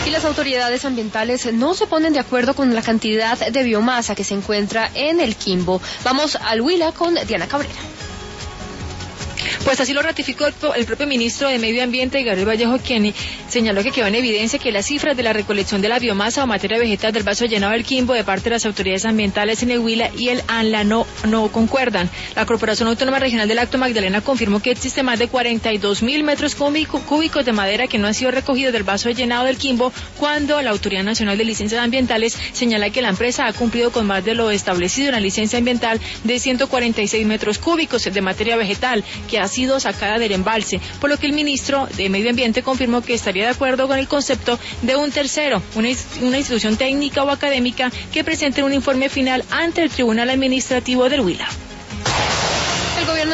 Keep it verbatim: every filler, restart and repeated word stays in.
Y las autoridades ambientales no se ponen de acuerdo con la cantidad de biomasa que se encuentra en el Quimbo. Vamos al Huila con Diana Cabrera. Pues así lo ratificó el propio ministro de Medio Ambiente, Gabriel Vallejo, quien señaló que quedó en evidencia que las cifras de la recolección de la biomasa o materia vegetal del vaso llenado del Quimbo de parte de las autoridades ambientales en el Huila y el ANLA no, no concuerdan. La Corporación Autónoma Regional del Acto Magdalena confirmó que existe más de cuarenta y dos mil metros cúbicos de madera que no han sido recogidos del vaso llenado del Quimbo, cuando la Autoridad Nacional de Licencias Ambientales señala que la empresa ha cumplido con más de lo establecido en la licencia ambiental de ciento cuarenta y seis metros cúbicos de materia vegetal que ha sido sacada del embalse, por lo que el ministro de Medio Ambiente confirmó que estaría de acuerdo con el concepto de un tercero, una, una institución técnica o académica que presente un informe final ante el Tribunal Administrativo del Huila. El gobierno